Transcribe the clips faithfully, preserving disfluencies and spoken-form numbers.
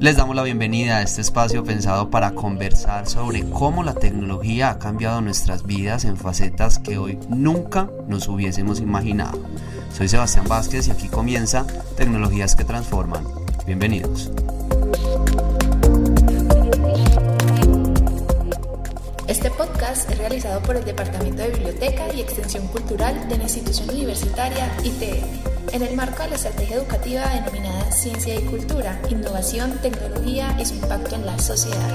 Les damos la bienvenida a este espacio pensado para conversar sobre cómo la tecnología ha cambiado nuestras vidas en facetas que hoy nunca nos hubiésemos imaginado. Soy Sebastián Vázquez y aquí comienza Tecnologías que Transforman. Bienvenidos. Este podcast es realizado por el Departamento de Biblioteca y Extensión Cultural de la Institución Universitaria I T N, en el marco de la estrategia educativa denominada Ciencia y Cultura, Innovación, Tecnología y su impacto en la sociedad.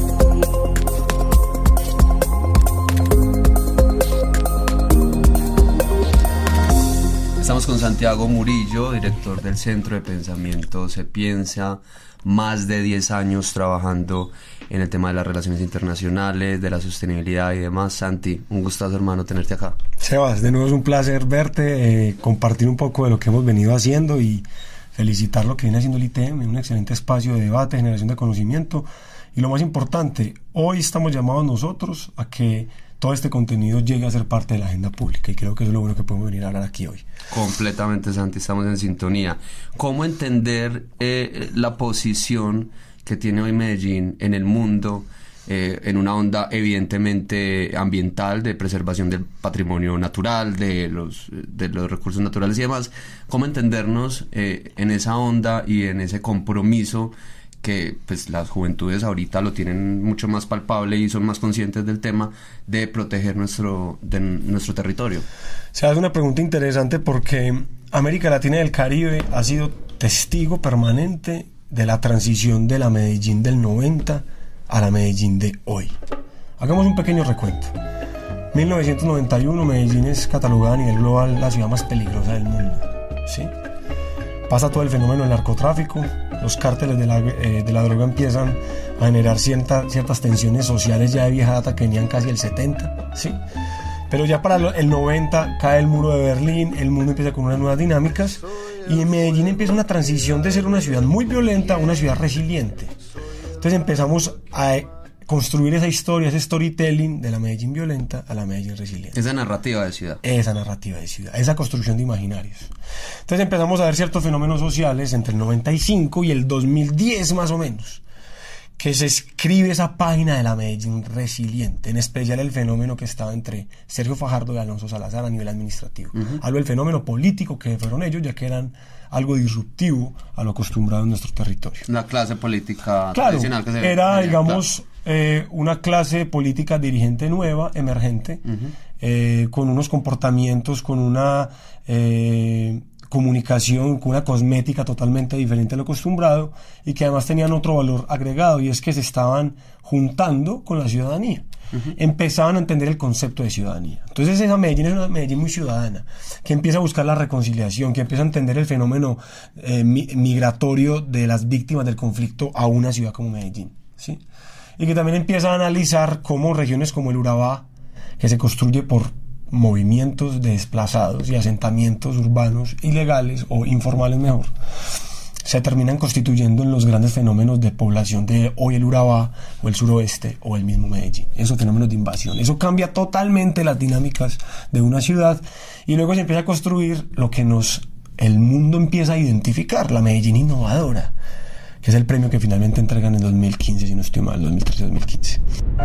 Estamos con Santiago Murillo, director del Centro de Pensamiento Se Piensa, más de diez años trabajando en el tema de las relaciones internacionales, de la sostenibilidad y demás. Santi, un gustazo, hermano, tenerte acá. Sebas, de nuevo es un placer verte, eh, compartir un poco de lo que hemos venido haciendo y felicitar lo que viene haciendo el I T M, un excelente espacio de debate, generación de conocimiento. Y lo más importante, hoy estamos llamados nosotros a que todo este contenido llegue a ser parte de la agenda pública, y creo que eso es lo bueno que podemos venir a hablar aquí hoy. Completamente, Santi, estamos en sintonía. ¿Cómo entender eh, la posición que tiene hoy Medellín en el mundo, eh, en una onda evidentemente ambiental, de preservación del patrimonio natural, de los, de los recursos naturales y demás? ¿Cómo entendernos eh, en esa onda y en ese compromiso que pues las juventudes ahorita lo tienen mucho más palpable y son más conscientes del tema de proteger nuestro, de nuestro territorio? Se hace una pregunta interesante porque América Latina y el Caribe ha sido testigo permanente de la transición de la Medellín del noventa a la Medellín de hoy. Hagamos un pequeño recuento. mil novecientos noventa y uno, Medellín es catalogada a nivel global la ciudad más peligrosa del mundo, ¿sí? Pasa todo el fenómeno del narcotráfico, los cárteles de la, eh, de la droga empiezan a generar cierta, ciertas tensiones sociales ya de vieja data que venían casi el setenta, ¿sí? Pero ya para el noventa cae el muro de Berlín, el mundo empieza con unas nuevas dinámicas y en Medellín empieza una transición de ser una ciudad muy violenta a una ciudad resiliente. Entonces empezamos a construir esa historia, ese storytelling de la Medellín violenta a la Medellín resiliente. Esa narrativa de ciudad. Esa narrativa de ciudad, esa construcción de imaginarios. Entonces empezamos a ver ciertos fenómenos sociales entre el noventa y cinco y el dos mil diez más o menos, que se escribe esa página de la Medellín resiliente, en especial el fenómeno que estaba entre Sergio Fajardo y Alonso Salazar a nivel administrativo. Uh-huh. Hablo del fenómeno político que fueron ellos, ya que eran algo disruptivo a lo acostumbrado en nuestro territorio. La clase política claro, tradicional que se era, veía, digamos, claro. eh, una clase política dirigente nueva, emergente, uh-huh. eh, con unos comportamientos, con una eh, comunicación, con una cosmética totalmente diferente a lo acostumbrado, y que además tenían otro valor agregado, y es que se estaban juntando con la ciudadanía. Uh-huh. Empezaban a entender el concepto de ciudadanía. Entonces esa Medellín es una Medellín muy ciudadana, que empieza a buscar la reconciliación, que empieza a entender el fenómeno eh, mi, migratorio de las víctimas del conflicto a una ciudad como Medellín, ¿sí? Y que también empieza a analizar cómo regiones como el Urabá, que se construye por movimientos de desplazados y asentamientos urbanos ilegales o informales mejor, se terminan constituyendo en los grandes fenómenos de población de hoy el Urabá o el suroeste o el mismo Medellín, esos fenómenos de invasión. Eso cambia totalmente las dinámicas de una ciudad y luego se empieza a construir lo que nos el mundo empieza a identificar, la Medellín innovadora, que es el premio que finalmente entregan en dos mil quince, si no estoy mal, dos mil trece dos mil quince.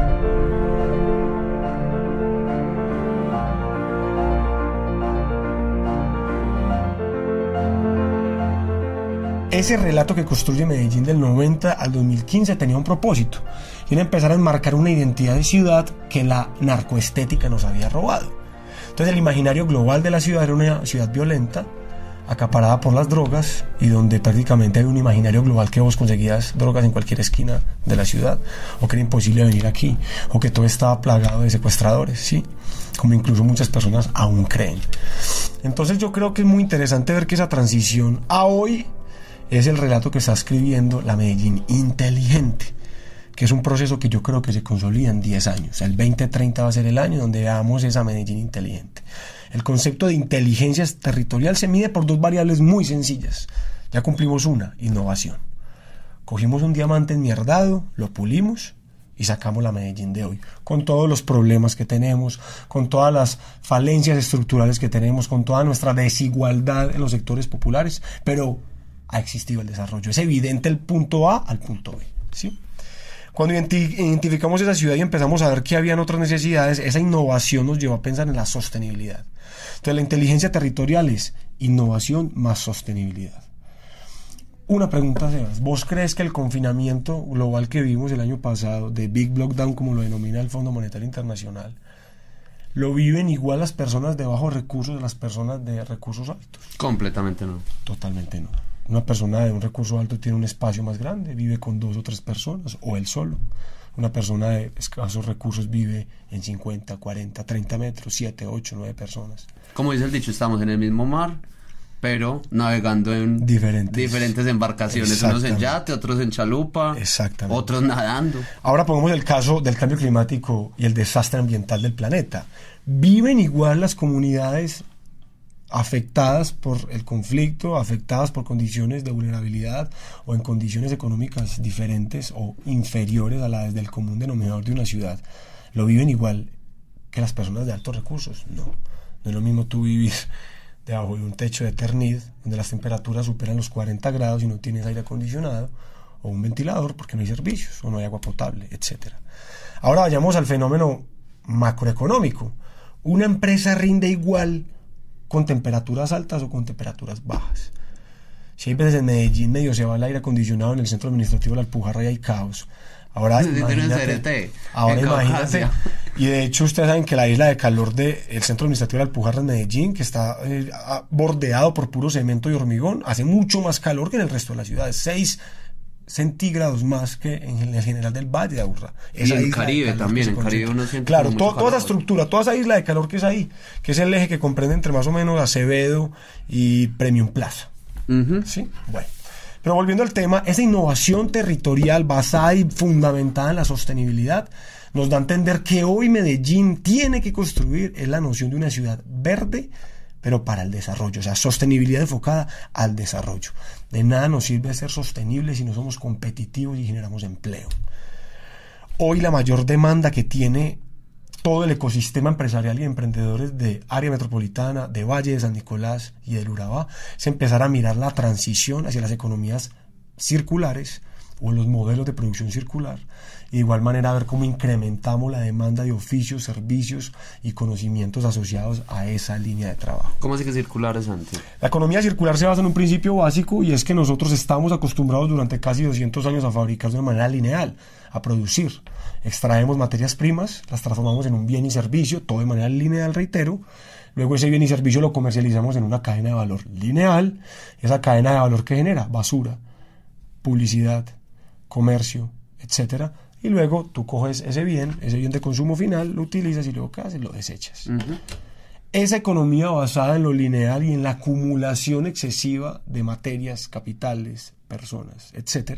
Ese relato que construye Medellín del noventa al dos mil quince tenía un propósito, y era empezar a enmarcar una identidad de ciudad que la narcoestética nos había robado. Entonces el imaginario global de la ciudad era una ciudad violenta, acaparada por las drogas, y donde prácticamente hay un imaginario global que vos conseguías drogas en cualquier esquina de la ciudad, o que era imposible venir aquí, o que todo estaba plagado de secuestradores, ¿sí? Como incluso muchas personas aún creen. Entonces yo creo que es muy interesante ver que esa transición a hoy es el relato que está escribiendo la Medellín inteligente, que es un proceso que yo creo que se consolida en diez años. El veinte treinta va a ser el año donde veamos esa Medellín inteligente. El concepto de inteligencia territorial se mide por dos variables muy sencillas. Ya cumplimos una, innovación. Cogimos un diamante enmierdado, lo pulimos y sacamos la Medellín de hoy, con todos los problemas que tenemos, con todas las falencias estructurales que tenemos, con toda nuestra desigualdad en los sectores populares, pero ha existido el desarrollo. Es evidente el punto A al punto B, ¿sí? Cuando identi- identificamos esa ciudad y empezamos a ver que habían otras necesidades, esa innovación nos llevó a pensar en la sostenibilidad. Entonces la inteligencia territorial es innovación más sostenibilidad. Una pregunta, Sebas. ¿Vos crees que el confinamiento global que vimos el año pasado, de Big Lockdown como lo denomina el Fondo Monetario Internacional, lo viven igual las personas de bajos recursos de las personas de recursos altos? Completamente no. Totalmente no. Una persona de un recurso alto tiene un espacio más grande, vive con dos o tres personas, o él solo. Una persona de escasos recursos vive en cincuenta, cuarenta, treinta metros, siete, ocho, nueve personas. Como dice el dicho, estamos en el mismo mar, pero navegando en diferentes, diferentes embarcaciones, unos en yate, otros en chalupa, otros nadando. Ahora pongamos el caso del cambio climático y el desastre ambiental del planeta. ¿Viven igual las comunidades afectadas por el conflicto, afectadas por condiciones de vulnerabilidad o en condiciones económicas diferentes o inferiores a las del común denominador de una ciudad? ¿Lo viven igual que las personas de altos recursos? No. No es lo mismo tú vivir debajo de un techo de Eternit, donde las temperaturas superan los cuarenta grados y no tienes aire acondicionado, o un ventilador porque no hay servicios, o no hay agua potable, etcétera. Ahora vayamos al fenómeno macroeconómico. ¿Una empresa rinde igual con temperaturas altas o con temperaturas bajas? Si hay veces en Medellín medio se va el aire acondicionado en el centro administrativo de la Alpujarra y hay caos. Ahora imagínate, ahora imagínate, y de hecho ustedes saben que la isla de calor del centro administrativo de la Alpujarra en Medellín, que está eh, bordeado por puro cemento y hormigón, hace mucho más calor que en el resto de la ciudad, seis centígrados más que en el general del Valle de Aburrá. Y en Caribe también, en Caribe uno siente claro, to, toda esa estructura, toda esa isla de calor que es ahí, que es el eje que comprende entre más o menos Acevedo y Premium Plaza. Uh-huh. ¿Sí? Bueno. Pero volviendo al tema, esa innovación territorial basada y fundamentada en la sostenibilidad nos da a entender que hoy Medellín tiene que construir es la noción de una ciudad verde, pero para el desarrollo, o sea, sostenibilidad enfocada al desarrollo. De nada nos sirve ser sostenibles si no somos competitivos y generamos empleo. Hoy la mayor demanda que tiene todo el ecosistema empresarial y emprendedores de área metropolitana, de Valle de San Nicolás y del Urabá, es empezar a mirar la transición hacia las economías circulares o los modelos de producción circular, y de igual manera ver cómo incrementamos la demanda de oficios, servicios y conocimientos asociados a esa línea de trabajo. ¿Cómo así que circular es antes? La economía circular se basa en un principio básico, y es que nosotros estamos acostumbrados durante casi doscientos años a fabricar de una manera lineal, a producir. Extraemos materias primas, las transformamos en un bien y servicio, todo de manera lineal, reitero. Luego ese bien y servicio lo comercializamos en una cadena de valor lineal. Esa cadena de valor que genera basura, publicidad, comercio, etcétera. Y luego tú coges ese bien, ese bien de consumo final, lo utilizas y luego ¿qué haces? Lo desechas. Uh-huh. Esa economía basada en lo lineal y en la acumulación excesiva de materias, capitales, personas, etcétera,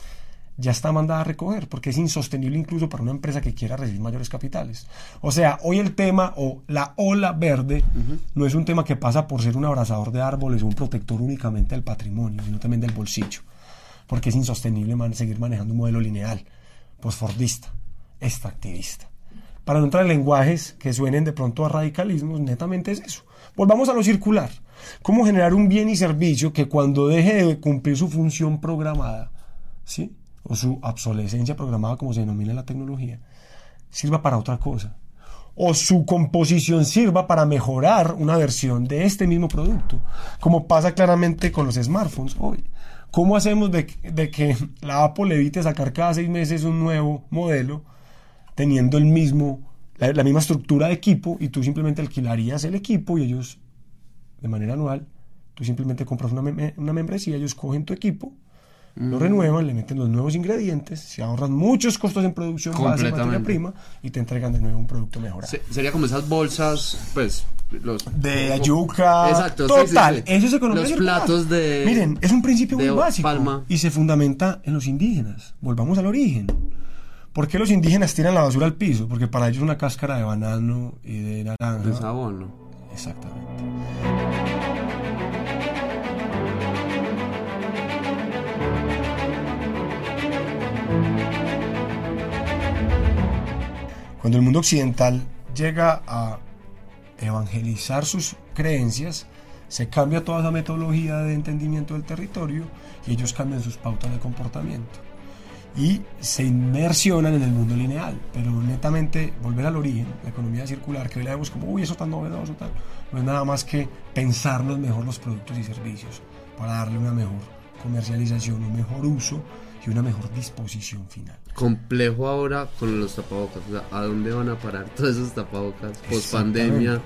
ya está mandada a recoger, porque es insostenible incluso para una empresa que quiera recibir mayores capitales. O sea, hoy el tema o la ola verde uh-huh. no es un tema que pasa por ser un abrazador de árboles o un protector únicamente del patrimonio, sino también del bolsillo, porque es insostenible man- seguir manejando un modelo lineal, posfordista, extractivista. Para no entrar en lenguajes que suenen de pronto a radicalismos, netamente es eso. Volvamos a lo circular. ¿Cómo generar un bien y servicio que cuando deje de cumplir su función programada, ¿sí?, o su obsolescencia programada, como se denomina en la tecnología, sirva para otra cosa, o su composición sirva para mejorar una versión de este mismo producto, como pasa claramente con los smartphones hoy? ¿Cómo hacemos de, de que la Apple evite sacar cada seis meses un nuevo modelo teniendo el mismo, la, la misma estructura de equipo, y tú simplemente alquilarías el equipo y ellos, de manera anual, tú simplemente compras una, mem- una membresía, ellos cogen tu equipo, lo renuevan, le meten los nuevos ingredientes, se ahorran muchos costos en producción, base, materia prima, y te entregan de nuevo un producto mejorado. Se, sería como esas bolsas, pues, los de yuca. Exacto, total, sí, sí, sí. Eso es economía los circular. Platos de, miren, es un principio muy básico palma. Y se fundamenta en los indígenas. Volvamos al origen. ¿Por qué los indígenas tiran la basura al piso? Porque para ellos una cáscara de banano y de naranja es abono. Exactamente. Cuando el mundo occidental llega a evangelizar sus creencias, Se cambia toda esa metodología de entendimiento del territorio y ellos cambian sus pautas de comportamiento y se inmersionan en el mundo lineal, pero netamente volver al origen, la economía circular, que hoy la vemos como, uy, eso tan novedoso, tal, no es nada más que pensarnos mejor los productos y servicios para darle una mejor comercialización, un mejor uso y una mejor disposición final. Complejo ahora con los tapabocas, o sea, ¿a dónde van a parar todos esos tapabocas post pandemia?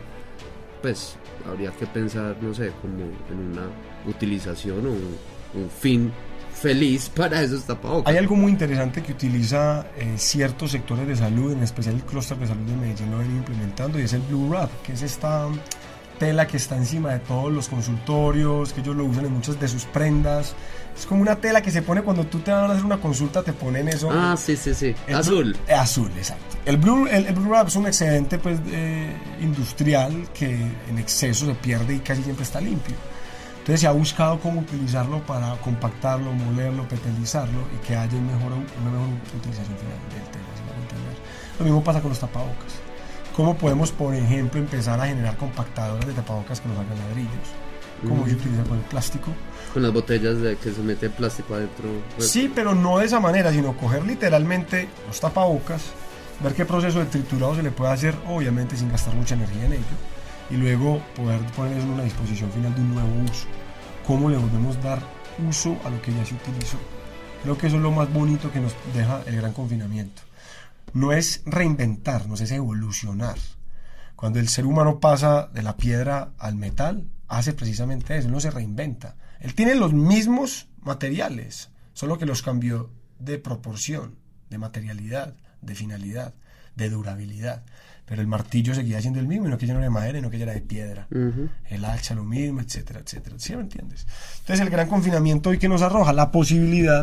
Pues habría que pensar, no sé, como en una utilización o un, un fin feliz para esos tapabocas. Hay algo muy interesante que utiliza eh, ciertos sectores de salud, en especial el clúster de salud de Medellín lo ven implementando, y es el Blue Wrap, que es esta tela que está encima de todos los consultorios, que ellos lo usan en muchas de sus prendas. Es como una tela que se pone cuando tú te van a hacer una consulta, te ponen eso. Ah, sí, sí, sí. El azul. Blue, azul, exacto. El Blue, el, el Blue Wrap es un excedente pues, eh, industrial que en exceso se pierde y casi siempre está limpio. Entonces se ha buscado cómo utilizarlo para compactarlo, molerlo, petelizarlo y que haya una mejor, una mejor utilización final del tema, si me van a entender. Lo mismo pasa con los tapabocas. ¿Cómo podemos, por ejemplo, empezar a generar compactadoras de tapabocas que nos hagan ladrillos? ¿Cómo mm. se utiliza con el plástico? Con las botellas de que se mete plástico adentro. Pues. Sí, pero no de esa manera, sino coger literalmente los tapabocas, ver qué proceso de triturado se le puede hacer, obviamente sin gastar mucha energía en ello, y luego poder ponerles en una disposición final de un nuevo uso. ¿Cómo le volvemos a dar uso a lo que ya se utilizó? Creo que eso es lo más bonito que nos deja el gran confinamiento. No es reinventarnos, es evolucionar. Cuando el ser humano pasa de la piedra al metal, hace precisamente eso, no se reinventa. Él tiene los mismos materiales, solo que los cambió de proporción, de materialidad, de finalidad, de durabilidad. Pero el martillo seguía siendo el mismo, y no que ya no era de madera, y no que ya era de piedra. Uh-huh. El hacha lo mismo, etcétera, etcétera. ¿Sí me entiendes? Entonces el gran confinamiento hoy que nos arroja la posibilidad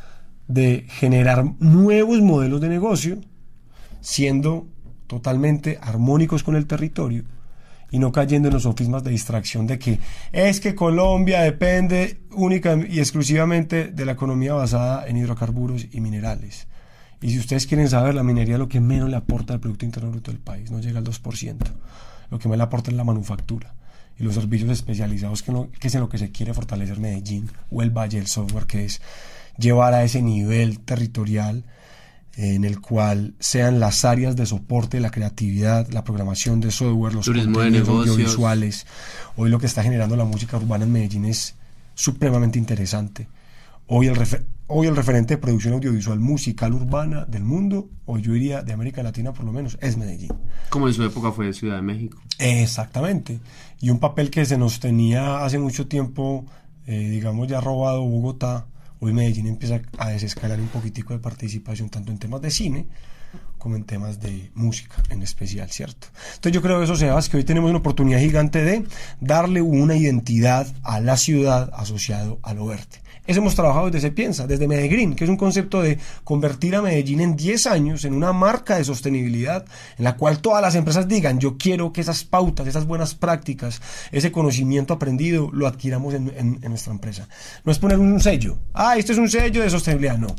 de generar nuevos modelos de negocio, siendo totalmente armónicos con el territorio y no cayendo en los sofismas de distracción de que es que Colombia depende única y exclusivamente de la economía basada en hidrocarburos y minerales. Y si ustedes quieren saber, la minería es lo que menos le aporta al Producto Interno Bruto del país, no llega al dos por ciento. Lo que más le aporta es la manufactura y los servicios especializados, que, no, que es en lo que se quiere fortalecer Medellín o el Valle del Software, que es llevar a ese nivel territorial eh, en el cual sean las áreas de soporte, la creatividad, la programación de software, los turismo contenidos de negocios audiovisuales. Hoy lo que está generando la música urbana en Medellín es supremamente interesante. Hoy el, refer- hoy el referente de producción audiovisual musical urbana del mundo, o yo diría de América Latina por lo menos, es Medellín. Como en su época fue Ciudad de México. Exactamente. Y un papel que se nos tenía hace mucho tiempo, eh, digamos ya robado Bogotá. Hoy Medellín empieza a desescalar un poquitico de participación tanto en temas de cine como en temas de música en especial, ¿cierto? Entonces yo creo que eso, Sebas, que hoy tenemos una oportunidad gigante de darle una identidad a la ciudad asociado a lo verde. Eso hemos trabajado desde Se Piensa, desde Medellín, que es un concepto de convertir a Medellín en diez años en una marca de sostenibilidad en la cual todas las empresas digan, yo quiero que esas pautas, esas buenas prácticas, ese conocimiento aprendido lo adquiramos en, en, en nuestra empresa. No es poner un sello, ah, este es un sello de sostenibilidad, no.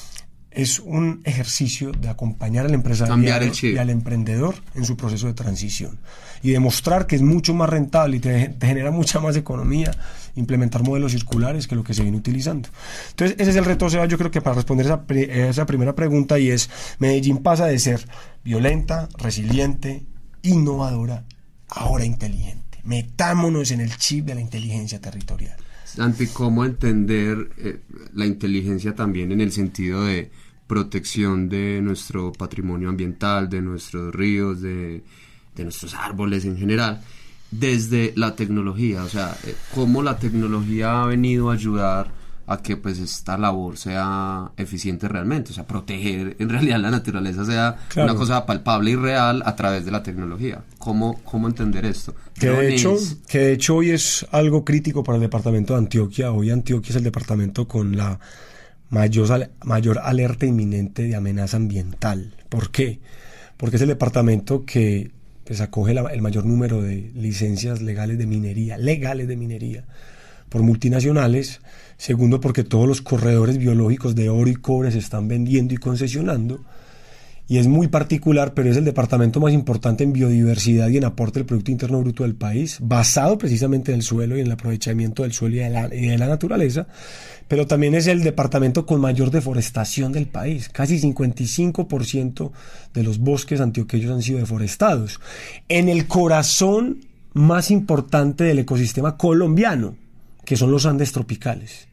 Es un ejercicio de acompañar al empresario y al emprendedor en su proceso de transición y demostrar que es mucho más rentable y te, te genera mucha más economía implementar modelos circulares que lo que se viene utilizando. Entonces ese es el reto, Seba, yo creo que para responder esa, esa primera pregunta, y es: Medellín pasa de ser violenta, resiliente, innovadora, ahora inteligente. Metámonos en el chip de la inteligencia territorial. Santi, ¿cómo entender eh, la inteligencia también en el sentido de protección de nuestro patrimonio ambiental, de nuestros ríos, de, de nuestros árboles en general, desde la tecnología? O sea, eh, ¿cómo la tecnología ha venido a ayudar a que pues esta labor sea eficiente realmente? O sea, proteger en realidad la naturaleza sea claro. una cosa palpable y real a través de la tecnología. ¿Cómo, cómo entender esto? Que de, hecho, que de hecho hoy es algo crítico para el departamento de Antioquia. Hoy Antioquia es el departamento con la mayor, mayor alerta inminente de amenaza ambiental. ¿Por qué? Porque es el departamento que pues, acoge la, el mayor número de licencias legales de minería, legales de minería, por multinacionales. Segundo, porque todos los corredores biológicos de oro y cobre se están vendiendo y concesionando. y es muy particular, pero es el departamento más importante en biodiversidad y en aporte del Producto Interno Bruto del país, basado precisamente en el suelo y en el aprovechamiento del suelo y de la, y de la naturaleza, pero también es el departamento con mayor deforestación del país. Casi cincuenta y cinco por ciento de los bosques antioqueños han sido deforestados, en el corazón más importante del ecosistema colombiano, que son los Andes tropicales.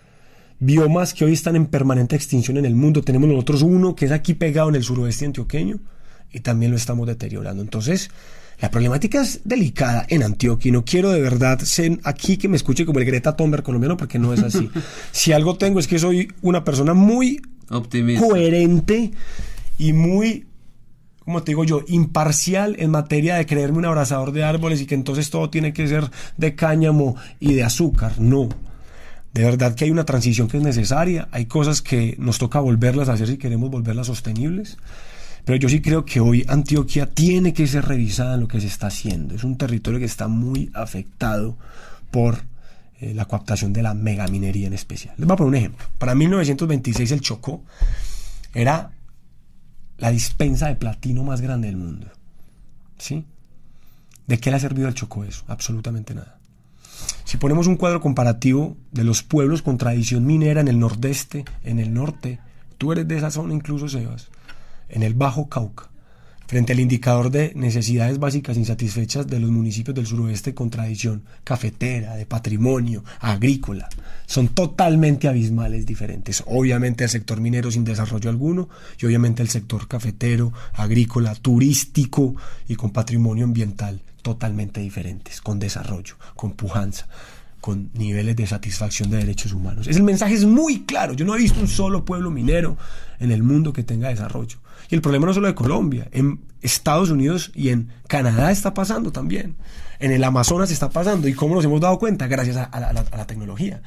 Biomas que hoy están en permanente extinción en el mundo. Tenemos nosotros uno que es aquí pegado en el suroeste antioqueño y también lo estamos deteriorando. Entonces, la problemática es delicada en Antioquia y no quiero de verdad ser aquí que me escuche como el Greta Thunberg colombiano, porque no es así. Si algo tengo es que soy una persona muy optimista, coherente y muy, como te digo yo, imparcial en materia de creerme un abrazador de árboles y que entonces todo tiene que ser de cáñamo y de azúcar. No. De verdad que hay una transición que es necesaria, hay cosas que nos toca volverlas a hacer si queremos volverlas sostenibles, pero yo sí creo que hoy Antioquia tiene que ser revisada en lo que se está haciendo. Es un territorio que está muy afectado por eh, la coaptación de la megaminería en especial. Les voy a poner un ejemplo. Para mil novecientos veintiséis el Chocó era la dispensa de platino más grande del mundo, ¿sí? ¿De qué le ha servido al Chocó eso? Absolutamente nada. Si ponemos un cuadro comparativo de los pueblos con tradición minera en el nordeste, en el norte, tú eres de esa zona incluso, Sebas, en el Bajo Cauca, frente al indicador de necesidades básicas insatisfechas de los municipios del suroeste con tradición cafetera, de patrimonio, agrícola, son totalmente abismales diferentes. Obviamente el sector minero sin desarrollo alguno y obviamente el sector cafetero, agrícola, turístico y con patrimonio ambiental totalmente diferentes, con desarrollo, con pujanza, con niveles de satisfacción de derechos humanos. Es el mensaje es muy claro. Yo no he visto un solo pueblo minero en el mundo que tenga desarrollo. Y el problema no es solo de Colombia, en Estados Unidos y en Canadá está pasando también. En el Amazonas está pasando. ¿Y cómo nos hemos dado cuenta? Gracias a, a, la, a la tecnología.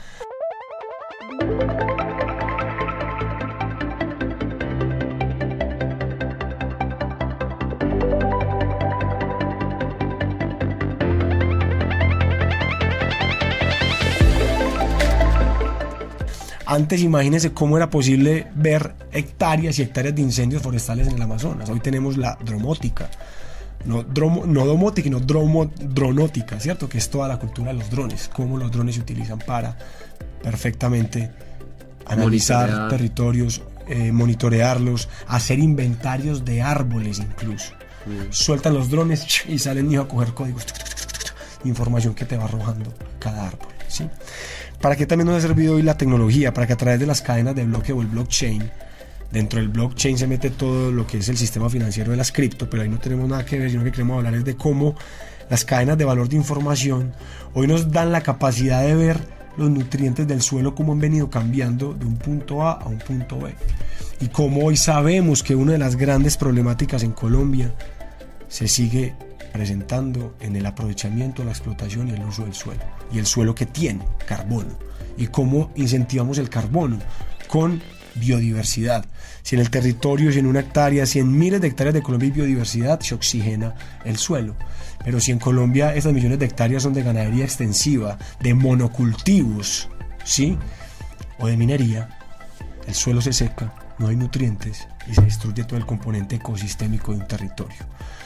Antes imagínense cómo era posible ver hectáreas y hectáreas de incendios forestales en el Amazonas. Hoy tenemos la dromótica, no, dromo, no domótica, sino dromo, dronótica, ¿cierto? Que es toda la cultura de los drones, cómo los drones se utilizan para perfectamente analizar Monitorear. territorios, eh, monitorearlos, hacer inventarios de árboles incluso. Mm. Sueltan los drones y salen a coger códigos, información que te va arrojando cada árbol, ¿sí? ¿Para qué también nos ha servido hoy la tecnología? Para que a través de las cadenas de bloque o el blockchain, dentro del blockchain se mete todo lo que es el sistema financiero de las cripto, pero ahí no tenemos nada que ver, sino que queremos hablar es de cómo las cadenas de valor de información hoy nos dan la capacidad de ver los nutrientes del suelo, cómo han venido cambiando de un punto A a un punto B. Y cómo hoy sabemos que una de las grandes problemáticas en Colombia se sigue presentando en el aprovechamiento, la explotación y el uso del suelo, y el suelo que tiene carbono, y cómo incentivamos el carbono con biodiversidad. Si en el territorio, si en una hectárea, si en miles de hectáreas de Colombia hay biodiversidad, se oxigena el suelo. Pero si en Colombia estas millones de hectáreas son de ganadería extensiva, de monocultivos, ¿sí?, o de minería, el suelo se seca, no hay nutrientes y se destruye todo el componente ecosistémico de un territorio.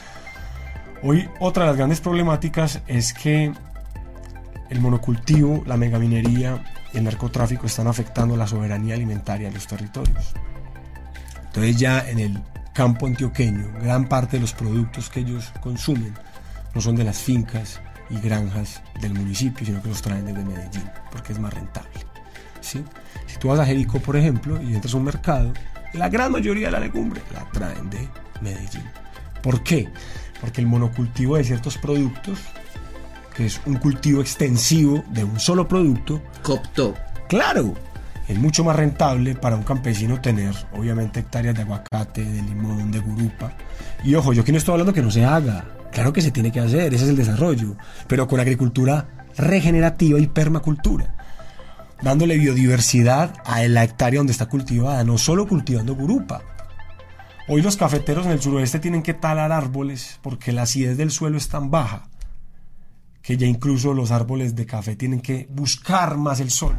Hoy otra de las grandes problemáticas es que el monocultivo, la megaminería y el narcotráfico están afectando la soberanía alimentaria en los territorios. Entonces ya en el campo antioqueño, gran parte de los productos que ellos consumen no son de las fincas y granjas del municipio, sino que los traen desde Medellín, porque es más rentable, ¿sí? Si tú vas a Jericó, por ejemplo, y entras a un mercado, la gran mayoría de la legumbre la traen de Medellín. ¿Por qué? Porque el monocultivo de ciertos productos, que es un cultivo extensivo de un solo producto, cooptó. Claro, es mucho más rentable para un campesino tener, obviamente, hectáreas de aguacate, de limón, de gurupa. Y ojo, yo aquí no estoy hablando que no se haga. Claro que se tiene que hacer, ese es el desarrollo, pero con agricultura regenerativa y permacultura, dándole biodiversidad a la hectárea donde está cultivada, no solo cultivando gurupa. Hoy los cafeteros en el suroeste tienen que talar árboles porque la acidez del suelo es tan baja que ya incluso los árboles de café tienen que buscar más el sol.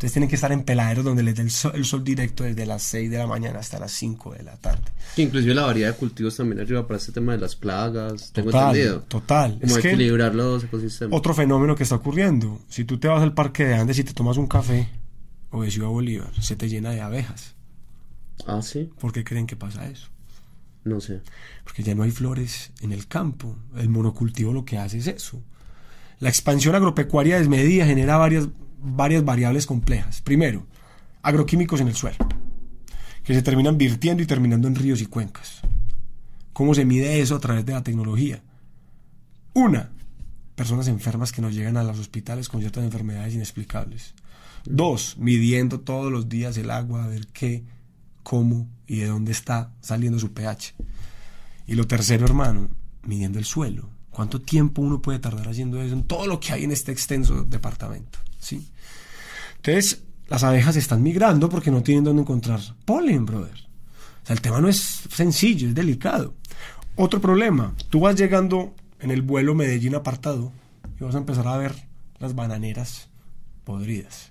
Entonces tienen que estar en peladeros donde les dé el sol, el sol directo desde las seis de la mañana hasta las cinco de la tarde. Inclusive la variedad de cultivos también ayuda para este tema de las plagas, tengo Total, entendido. total. Como Es equilibrar que los ecosistemas. Otro fenómeno que está ocurriendo, si tú te vas al Parque de Andes y te tomas un café o de Ciudad Bolívar, se te llena de abejas. Ah, ¿sí? ¿Por qué creen que pasa eso? No sé. Porque ya no hay flores en el campo. El monocultivo lo que hace es eso. La expansión agropecuaria desmedida genera varias, varias variables complejas. Primero, agroquímicos en el suelo, que se terminan virtiendo y terminando en ríos y cuencas. ¿Cómo se mide eso a través de la tecnología? Una, personas enfermas que nos llegan a los hospitales con ciertas enfermedades inexplicables. Dos, midiendo todos los días el agua, a ver qué, cómo y de dónde está saliendo su pH. Y lo tercero, hermano, midiendo el suelo. ¿Cuánto tiempo uno puede tardar haciendo eso en todo lo que hay en este extenso departamento? ¿Sí? Entonces, las abejas están migrando porque no tienen dónde encontrar polen, brother. O sea, el tema no es sencillo, es delicado. Otro problema, tú vas llegando en el vuelo Medellín apartado y vas a empezar a ver las bananeras podridas.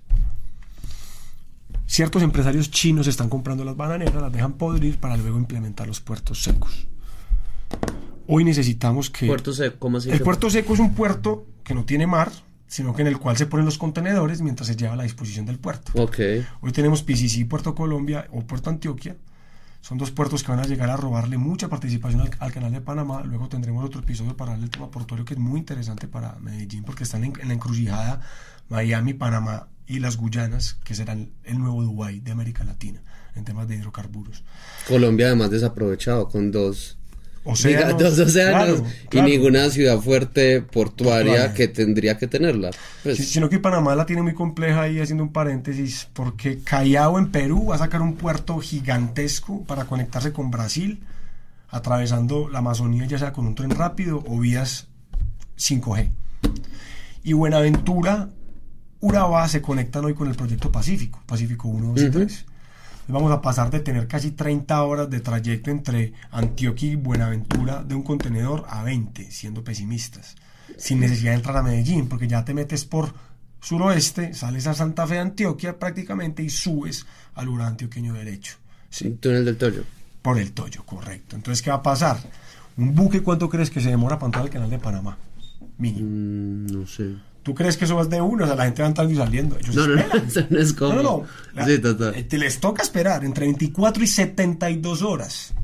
Ciertos empresarios chinos están comprando las bananeras, las dejan podrir para luego implementar los puertos secos. Hoy necesitamos que... ¿Puerto seco? ¿Cómo así? El puerto seco es un puerto que no tiene mar, sino que en el cual se ponen los contenedores mientras se lleva a la disposición del puerto. Okay. Hoy tenemos P C C, Puerto Colombia o Puerto Antioquia. Son dos puertos que van a llegar a robarle mucha participación al, al canal de Panamá. Luego tendremos otro episodio para hablar del tema portuario que es muy interesante para Medellín porque están en, en la encrucijada Miami, Panamá y las Guyanas, que serán el nuevo Dubái de América Latina en temas de hidrocarburos. Colombia además desaprovechado con dos océanos, dos océanos claro, y claro. ninguna ciudad fuerte portuaria, portuaria. que tendría que tenerla. Pues. Sí, sino que Panamá la tiene muy compleja ahí, haciendo un paréntesis, porque Callao en Perú va a sacar un puerto gigantesco para conectarse con Brasil, atravesando la Amazonía ya sea con un tren rápido o vías cinco G. Y Buenaventura, Urabá se conectan hoy con el proyecto Pacífico, Pacífico uno, dos y tres. Vamos a pasar de tener casi treinta horas de trayecto entre Antioquia y Buenaventura de un contenedor a veinte, siendo pesimistas, sin necesidad de entrar a Medellín, porque ya te metes por suroeste, sales a Santa Fe, Antioquia prácticamente y subes al Urabá antioqueño derecho. ¿Sí? El túnel del Toyo. Por el Toyo, correcto. Entonces, ¿qué va a pasar? ¿Un buque cuánto crees que se demora para entrar al canal de Panamá? Mínimo. Mm, no sé. ¿Tú crees que eso es de uno? O sea, la gente va entrando y saliendo. Ellos no, no, no, esperan. eso no es como... No, no, no. La, sí, total. Te les toca esperar entre veinticuatro y setenta y dos horas.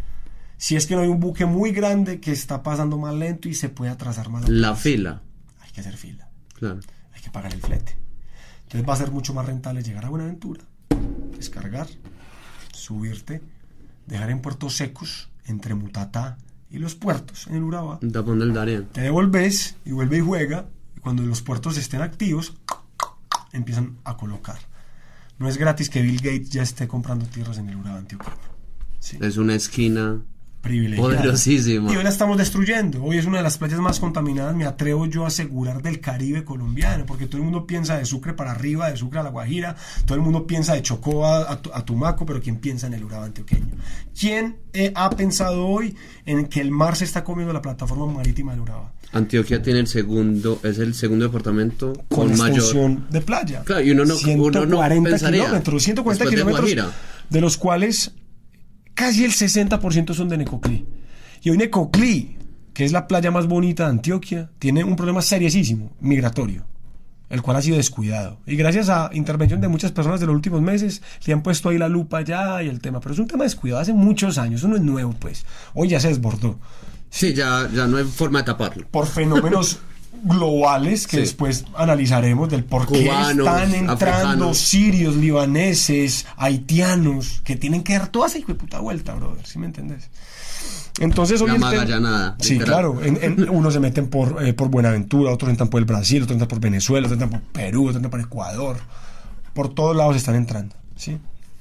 Si es que no hay un buque muy grande que está pasando más lento y se puede atrasar más. La fila. Hay que hacer fila. Claro. Hay que pagar el flete. Entonces va a ser mucho más rentable llegar a Buenaventura, descargar, subirte, dejar en puertos secos entre Mutatá y los puertos en el Urabá. Tapón del Darién. Te devolves y vuelve y juega. Cuando los puertos estén activos, empiezan a colocar. No es gratis que Bill Gates ya esté comprando tierras en el Urabá antioqueño. Sí. Es una esquina privilegiada. Poderosísima. Y hoy la estamos destruyendo. Hoy es una de las playas más contaminadas, me atrevo yo a asegurar, del Caribe colombiano, porque todo el mundo piensa de Sucre para arriba, de Sucre a La Guajira, todo el mundo piensa de Chocó a, a, a Tumaco, pero ¿quién piensa en el Urabá antioqueño? ¿Quién eh, ha pensado hoy en que el mar se está comiendo la plataforma marítima del Urabá? Antioquia tiene el segundo, es el segundo departamento con, con extensión mayor de playa. Claro, y uno no, ciento cuarenta uno no pensaría, kilómetros, ciento cuarenta kilómetros, de, de los cuales casi el sesenta por ciento son de Necoclí. Y hoy Necoclí, que es la playa más bonita de Antioquia, tiene un problema seriosísimo, migratorio, el cual ha sido descuidado. Y gracias a intervención de muchas personas de los últimos meses, le han puesto ahí la lupa ya y el tema. Pero es un tema descuidado hace muchos años, eso no es nuevo, pues. Hoy ya se desbordó. Sí, ya, ya no hay forma de taparlo. Por fenómenos globales que sí. después analizaremos del por qué Cubanos, están entrando africanos. Sirios, libaneses, haitianos, que tienen que dar toda esa hijo de puta vuelta, brother, ¿sí me entendés? Entonces hoy la el Magallanada, sí, literal. Claro, en, en, unos se meten por, eh, por Buenaventura, otros entran por el Brasil, otros entran por Venezuela, otros entran por Perú, otros entran por Ecuador, por todos lados están entrando, ¿sí?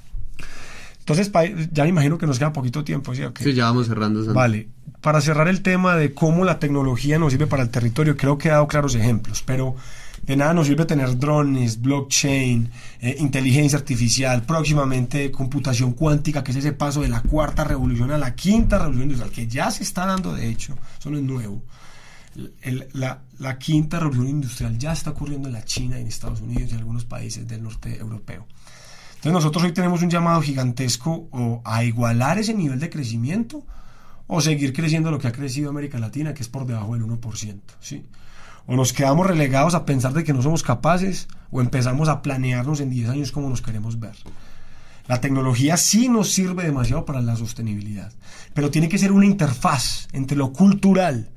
Entonces, ya me imagino que nos queda poquito tiempo, ¿sí? Okay. Sí, ya vamos cerrando. Santo. Vale, para cerrar el tema de cómo la tecnología nos sirve para el territorio, creo que he dado claros ejemplos, pero de nada nos sirve tener drones, blockchain, eh, inteligencia artificial, próximamente computación cuántica, que es ese paso de la cuarta revolución a la quinta revolución industrial, que ya se está dando de hecho, eso no es nuevo. el, la, la quinta revolución industrial ya está ocurriendo en la China, en Estados Unidos y en algunos países del norte europeo. Entonces nosotros hoy tenemos un llamado gigantesco o a igualar ese nivel de crecimiento o seguir creciendo lo que ha crecido América Latina, que es por debajo del uno por ciento, ¿sí? O nos quedamos relegados a pensar de que no somos capaces, o empezamos a planearnos en diez años cómo nos queremos ver. La tecnología sí nos sirve demasiado para la sostenibilidad, pero tiene que ser una interfaz entre lo cultural,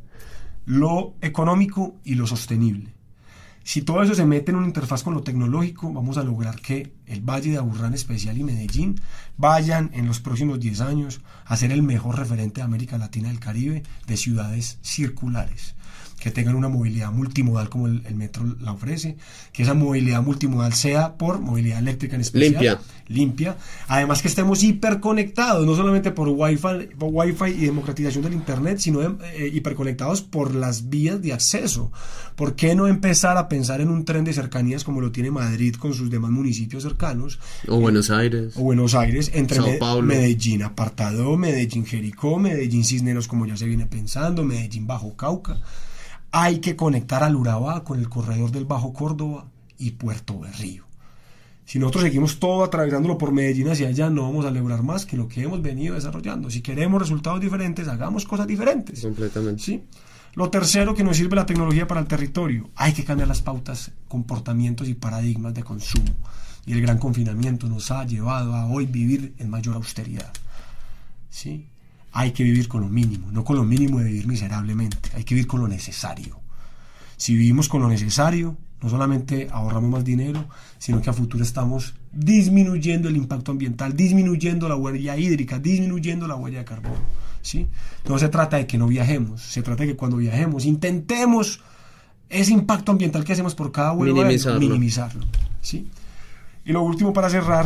lo económico y lo sostenible. Si todo eso se mete en una interfaz con lo tecnológico, vamos a lograr que el Valle de Aburrá en especial y Medellín vayan en los próximos diez años a ser el mejor referente de América Latina y del Caribe de ciudades circulares, que tengan una movilidad multimodal como el, el metro la ofrece, que esa movilidad multimodal sea por movilidad eléctrica en especial, limpia, limpia. Además que estemos hiperconectados, no solamente por Wi-Fi, por Wi-Fi y democratización del Internet, sino eh, hiperconectados por las vías de acceso. ¿Por qué no empezar a pensar en un tren de cercanías como lo tiene Madrid con sus demás municipios cercanos? O Buenos Aires. O Buenos Aires, entre Sao Paulo. Medellín Apartadó, Medellín Jericó, Medellín Cisneros, como ya se viene pensando, Medellín Bajo Cauca. Hay que conectar al Urabá con el corredor del Bajo Córdoba y Puerto Berrío. Si nosotros seguimos todo atravesándolo por Medellín hacia allá, no vamos a lograr más que lo que hemos venido desarrollando. Si queremos resultados diferentes, hagamos cosas diferentes. Completamente. ¿Sí? Lo tercero que nos sirve la tecnología para el territorio, hay que cambiar las pautas, comportamientos y paradigmas de consumo. Y el gran confinamiento nos ha llevado a hoy vivir en mayor austeridad. ¿Sí? Hay que vivir con lo mínimo, no con lo mínimo de vivir miserablemente, hay que vivir con lo necesario. Si vivimos con lo necesario, no solamente ahorramos más dinero, sino que a futuro estamos disminuyendo el impacto ambiental, disminuyendo la huella hídrica, disminuyendo la huella de carbono, ¿sí? No se trata de que no viajemos, se trata de que cuando viajemos intentemos ese impacto ambiental que hacemos por cada vuelo minimizarlo. minimizarlo, ¿sí? Y lo último para cerrar,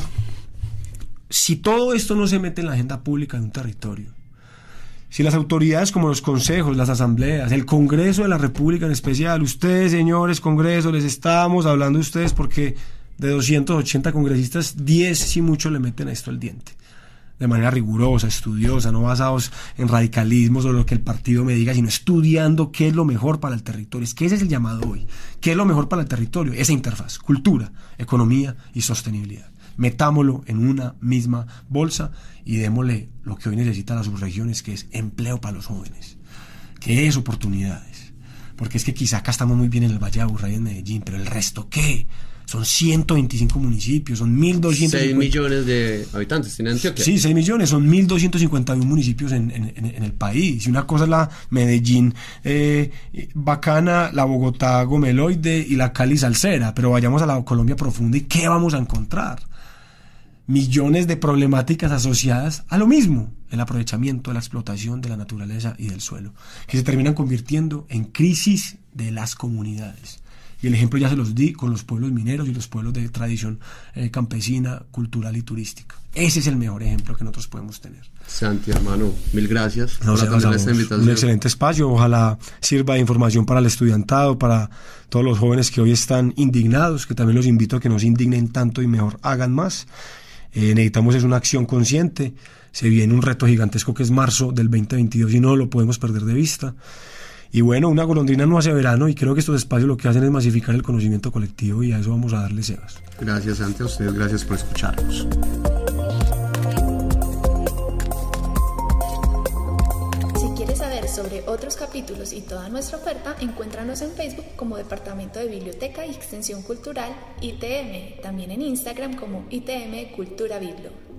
si todo esto no se mete en la agenda pública de un territorio, si las autoridades como los consejos, las asambleas, el Congreso de la República en especial, ustedes señores Congreso, les estamos hablando de ustedes porque de doscientos ochenta congresistas, diez si mucho le meten a esto el diente, de manera rigurosa, estudiosa, no basados en radicalismos o lo que el partido me diga, sino estudiando qué es lo mejor para el territorio. Es que ese es el llamado hoy. ¿Qué es lo mejor para el territorio? Esa interfaz, cultura, economía y sostenibilidad. Metámoslo en una misma bolsa y démosle lo que hoy necesitan las subregiones, que es empleo para los jóvenes, que es oportunidades, porque es que quizá acá estamos muy bien en el Valle de Aburrá y en Medellín, pero el resto ¿qué? Son ciento veinticinco municipios, son mil doscientos seis millones de habitantes tiene Antioquia. Sí, seis millones, son mil doscientos cincuenta y uno municipios en, en, en el país. Y una cosa es la Medellín eh, bacana, la Bogotá gomeloide y la Cali salsera, pero vayamos a la Colombia profunda y ¿qué vamos a encontrar? Millones de problemáticas asociadas a lo mismo, el aprovechamiento, la explotación de la naturaleza y del suelo, que se terminan convirtiendo en crisis de las comunidades. Y el ejemplo ya se los di con los pueblos mineros y los pueblos de tradición eh, campesina, cultural y turística. Ese es el mejor ejemplo que nosotros podemos tener. Santi, hermano, mil gracias no, por atender esta invitación. Un excelente espacio, ojalá sirva de información para el estudiantado, para todos los jóvenes que hoy están indignados, que también los invito a que no se indignen tanto y mejor hagan más. Eh, necesitamos es una acción consciente, se viene un reto gigantesco que es marzo del veinte veintidós y no lo podemos perder de vista. Y bueno, una golondrina no hace verano y creo que estos espacios lo que hacen es masificar el conocimiento colectivo y a eso vamos a darle cebas. Gracias, Santi, a ustedes, gracias por escucharnos. Si quieres saber sobre otros capítulos y toda nuestra oferta, encuéntranos en Facebook como Departamento de Biblioteca y Extensión Cultural I T M, también en Instagram como I T M Cultura Biblo.